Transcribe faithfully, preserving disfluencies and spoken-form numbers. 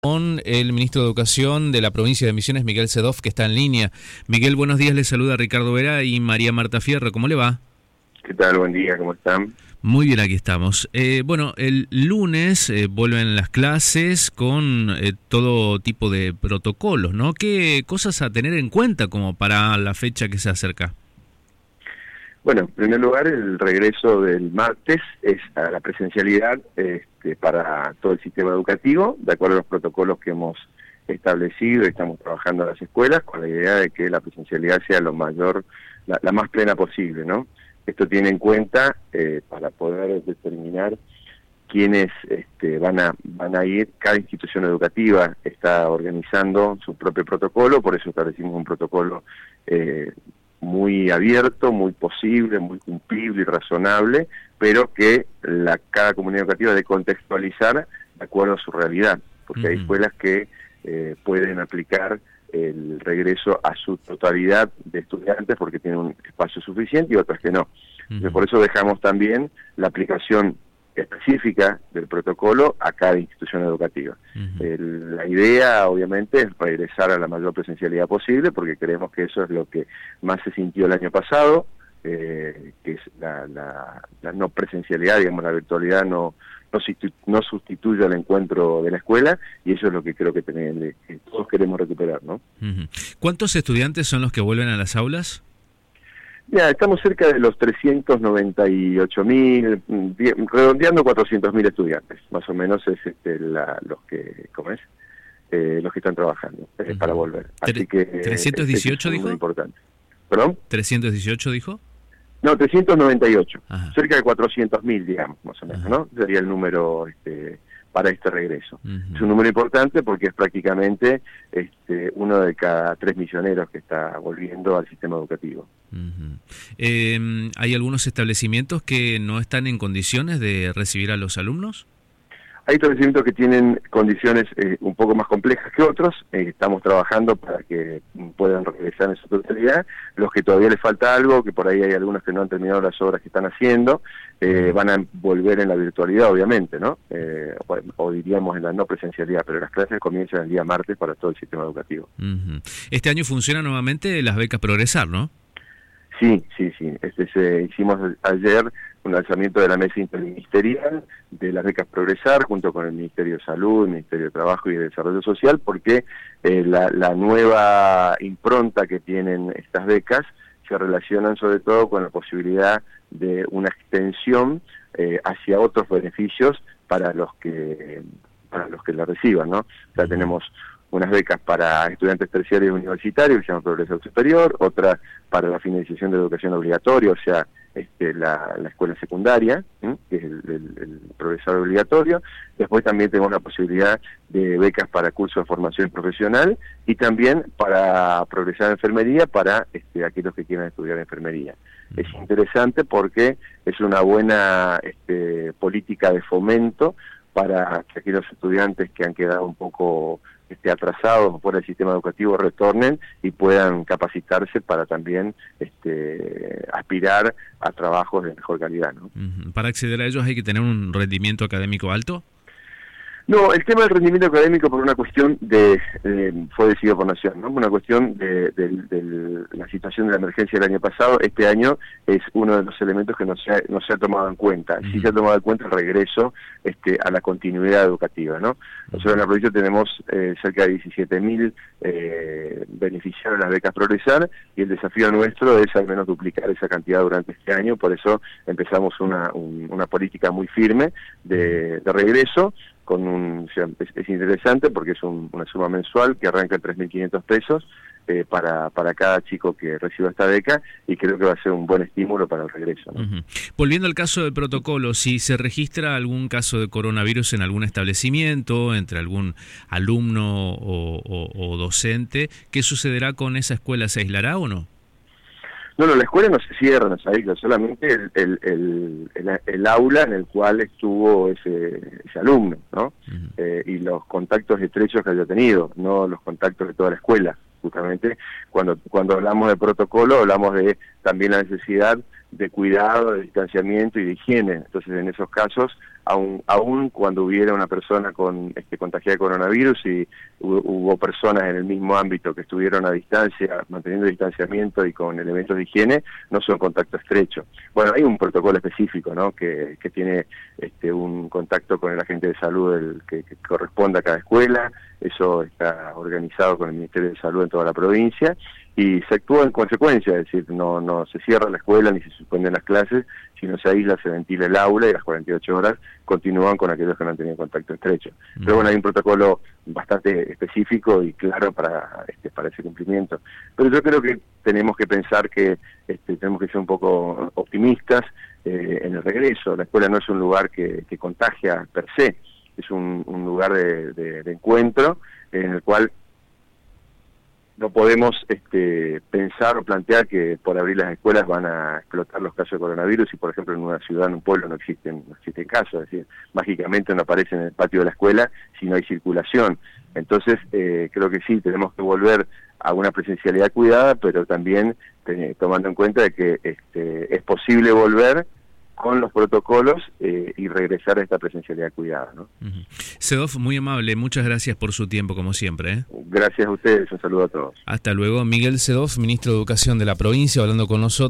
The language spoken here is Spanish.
Con el ministro de Educación de la provincia de Misiones, Miguel Sedov, que está en línea. Miguel, buenos días, les saluda Ricardo Vera y María Marta Fierro. ¿Cómo le va? ¿Qué tal? Buen día, ¿cómo están? Muy bien, aquí estamos. Eh, bueno, el lunes eh, vuelven las clases con eh, todo tipo de protocolos, ¿no? ¿Qué cosas a tener en cuenta como para la fecha que se acerca? Bueno, en primer lugar, el regreso del martes es a la presencialidad este, para todo el sistema educativo, de acuerdo a los protocolos que hemos establecido y estamos trabajando en las escuelas, con la idea de que la presencialidad sea lo mayor, la, la más plena posible, ¿no? Esto tiene en cuenta eh, para poder determinar quiénes este, van a van a ir. Cada institución educativa está organizando su propio protocolo, por eso establecimos un protocolo eh, muy abierto, muy posible, muy cumplible y razonable, pero que la cada comunidad educativa debe contextualizar de acuerdo a su realidad, porque uh-huh. hay escuelas que eh, pueden aplicar el regreso a su totalidad de estudiantes porque tienen un espacio suficiente y otras que no. Uh-huh. Entonces, por eso dejamos también la aplicación específica del protocolo a cada institución educativa. Uh-huh. El, la idea, obviamente, es regresar a la mayor presencialidad posible, porque creemos que eso es lo que más se sintió el año pasado, eh, que es la, la, la no presencialidad, digamos, la virtualidad no, no, no sustituye al encuentro de la escuela, y eso es lo que creo que, tenemos, que todos queremos recuperar, ¿no? Uh-huh. ¿Cuántos estudiantes son los que vuelven a las aulas? Ya, estamos cerca de los trescientos noventa y ocho mil, redondeando cuatrocientos mil estudiantes, más o menos es este, la, los que, ¿cómo es? Eh, los que están trabajando eh, uh-huh. para volver. Así que ¿trescientos dieciocho es dijo? Muy importante. ¿Perdón? ¿trescientos dieciocho dijo? No, trescientos noventa y ocho, Ajá. cerca de cuatrocientos mil, digamos, más o menos, Ajá. ¿no? Sería el número este, para este regreso. Uh-huh. Es un número importante porque es prácticamente este, uno de cada tres misioneros que está volviendo al sistema educativo. Uh-huh. Eh, ¿Hay algunos establecimientos que no están en condiciones de recibir a los alumnos? Hay establecimientos que tienen condiciones eh, un poco más complejas que otros. Eh, estamos trabajando para que puedan regresar en su totalidad. Los que todavía les falta algo, que por ahí hay algunos que no han terminado las obras que están haciendo, eh, van a volver en la virtualidad, obviamente, ¿no? Eh, o, o diríamos en la no presencialidad, pero las clases comienzan el día martes para todo el sistema educativo. Uh-huh. Este año funciona nuevamente las becas Progresar, ¿no? Sí, sí, sí. Este, se, hicimos ayer un lanzamiento de la mesa interministerial de las becas Progresar junto con el Ministerio de Salud, el Ministerio de Trabajo y de Desarrollo Social, porque eh, la, la nueva impronta que tienen estas becas se relacionan sobre todo con la posibilidad de una extensión eh, hacia otros beneficios para los que para los que la reciban, ¿no? O sea, tenemos unas becas para estudiantes terciarios y universitarios que se llaman Progresar Superior, otras para la finalización de educación obligatoria, o sea, este, la, la escuela secundaria, ¿eh? que es el, el, el Progresar obligatorio. Después también tenemos la posibilidad de becas para cursos de formación profesional y también para Progresar en enfermería para este, aquellos que quieran estudiar enfermería. Es interesante porque es una buena este, política de fomento para que aquellos estudiantes que han quedado un poco este, atrasados por el sistema educativo retornen y puedan capacitarse para también este, aspirar a trabajos de mejor calidad, ¿no? Uh-huh. ¿Para acceder a ellos hay que tener un rendimiento académico alto? No, el tema del rendimiento académico por una cuestión de, eh, fue decidido por Nación, ¿no? Una cuestión de, de, de la situación de la emergencia del año pasado. Este año es uno de los elementos que no se ha, no se ha tomado en cuenta. Sí se ha tomado en cuenta el regreso este, a la continuidad educativa, ¿no? Nosotros en la provincia tenemos eh, cerca de diecisiete mil eh, beneficiarios de las becas Progresar y el desafío nuestro es al menos duplicar esa cantidad durante este año. Por eso empezamos una, un, una política muy firme de, de regreso. Con un, o sea, es, es interesante porque es un, una suma mensual que arranca en tres mil quinientos pesos eh, para, para cada chico que reciba esta beca y creo que va a ser un buen estímulo para el regreso, ¿no? Uh-huh. Volviendo al caso del protocolo, si se registra algún caso de coronavirus en algún establecimiento, entre algún alumno o, o, o docente, ¿qué sucederá con esa escuela? ¿Se aislará o no? No, no, la escuela no se cierra, no se aísla, solamente el, el, el, el, el aula en el cual estuvo ese, ese alumno, ¿no? Uh-huh. Eh, y los contactos estrechos que haya tenido, no los contactos de toda la escuela. Justamente cuando cuando hablamos de protocolo, hablamos de también la necesidad de cuidado, de distanciamiento y de higiene. Entonces, en esos casos aún, aún cuando hubiera una persona con este, contagiada de coronavirus y hubo, hubo personas en el mismo ámbito que estuvieron a distancia, manteniendo distanciamiento y con elementos de higiene, no son contacto estrecho. Bueno, hay un protocolo específico, ¿no?, que, que tiene este, un contacto con el agente de salud el, que, que corresponde a cada escuela. Eso está organizado con el Ministerio de Salud en toda la provincia y se actúa en consecuencia, es decir, no, no se cierra la escuela ni se suspenden las clases, sino se aísla, se ventila el aula y las cuarenta y ocho horas continúan con aquellos que no han tenido contacto estrecho. Mm. Pero bueno, hay un protocolo bastante específico y claro para, este, para ese cumplimiento. Pero yo creo que tenemos que pensar que este, tenemos que ser un poco optimistas eh, en el regreso. La escuela no es un lugar que, que contagia per se, es un, un lugar de, de, de encuentro en el cual no podemos este, pensar o plantear que por abrir las escuelas van a explotar los casos de coronavirus y, por ejemplo, en una ciudad, en un pueblo no existen, no existen casos, es decir, mágicamente no aparecen en el patio de la escuela si no hay circulación. Entonces, eh, creo que sí, tenemos que volver a una presencialidad cuidada, pero también eh, tomando en cuenta de que este, es posible volver con los protocolos eh, y regresar a esta presencialidad cuidada, ¿no? Uh-huh. Sedolf, muy amable, muchas gracias por su tiempo, como siempre, ¿eh? Gracias a ustedes, un saludo a todos. Hasta luego. Miguel Sedolf, ministro de Educación de la provincia, hablando con nosotros.